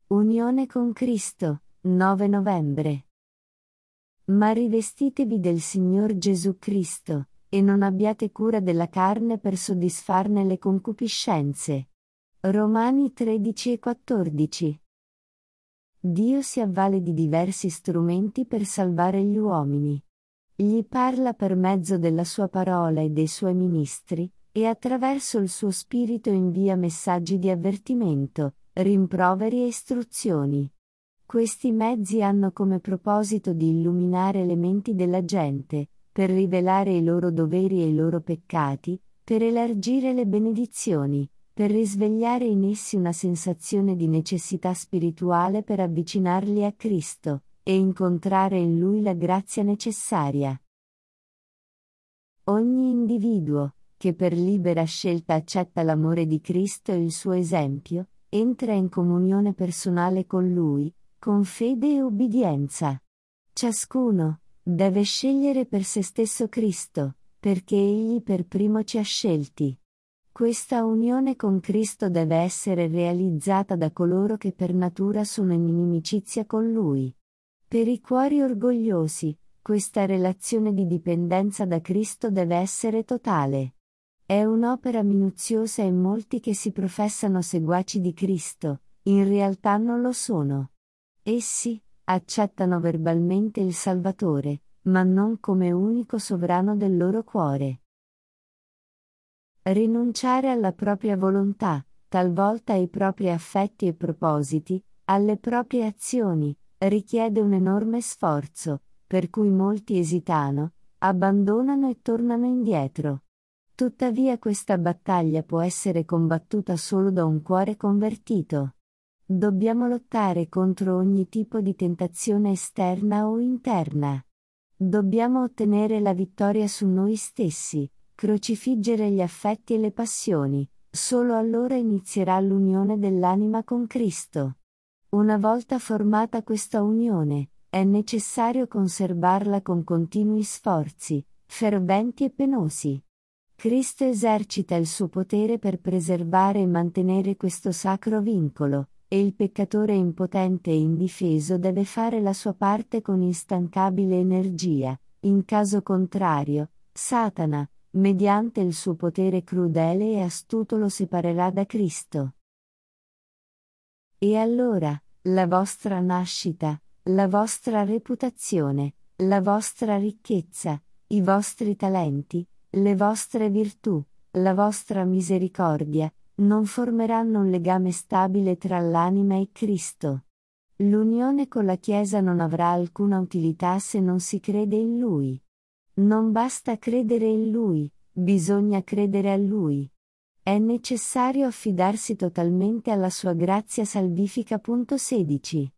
Unione con Cristo, 9 novembre. Ma rivestitevi del Signor Gesù Cristo, e non abbiate cura della carne per soddisfarne le concupiscenze. Romani 13 e 14. Dio si avvale di diversi strumenti per salvare gli uomini. Gli parla per mezzo della sua parola e dei suoi ministri, e attraverso il suo spirito invia messaggi di avvertimento, rimproveri e istruzioni. Questi mezzi hanno come proposito di illuminare le menti della gente, per rivelare i loro doveri e i loro peccati, per elargire le benedizioni, per risvegliare in essi una sensazione di necessità spirituale per avvicinarli a Cristo, e incontrare in Lui la grazia necessaria. Ogni individuo, che per libera scelta accetta l'amore di Cristo e il suo esempio, entra in comunione personale con Lui, con fede e obbedienza. Ciascuno deve scegliere per se stesso Cristo, perché Egli per primo ci ha scelti. Questa unione con Cristo deve essere realizzata da coloro che per natura sono in inimicizia con Lui. Per i cuori orgogliosi, questa relazione di dipendenza da Cristo deve essere totale. È un'opera minuziosa e molti che si professano seguaci di Cristo, in realtà non lo sono. Essi accettano verbalmente il Salvatore, ma non come unico sovrano del loro cuore. Rinunciare alla propria volontà, talvolta ai propri affetti e propositi, alle proprie azioni, richiede un enorme sforzo, per cui molti esitano, abbandonano e tornano indietro. Tuttavia questa battaglia può essere combattuta solo da un cuore convertito. Dobbiamo lottare contro ogni tipo di tentazione esterna o interna. Dobbiamo ottenere la vittoria su noi stessi, crocifiggere gli affetti e le passioni, solo allora inizierà l'unione dell'anima con Cristo. Una volta formata questa unione, è necessario conservarla con continui sforzi, ferventi e penosi. Cristo esercita il suo potere per preservare e mantenere questo sacro vincolo, e il peccatore impotente e indifeso deve fare la sua parte con instancabile energia. In caso contrario, Satana, mediante il suo potere crudele e astuto, lo separerà da Cristo. E allora, la vostra nascita, la vostra reputazione, la vostra ricchezza, i vostri talenti, le vostre virtù, la vostra misericordia, non formeranno un legame stabile tra l'anima e Cristo. L'unione con la Chiesa non avrà alcuna utilità se non si crede in Lui. Non basta credere in Lui, bisogna credere a Lui. È necessario affidarsi totalmente alla sua grazia salvifica. 16.